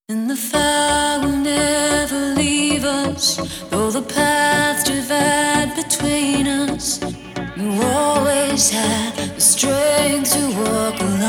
And the fire will never leave us, though the paths divide between us. You always had the strength to walk alone.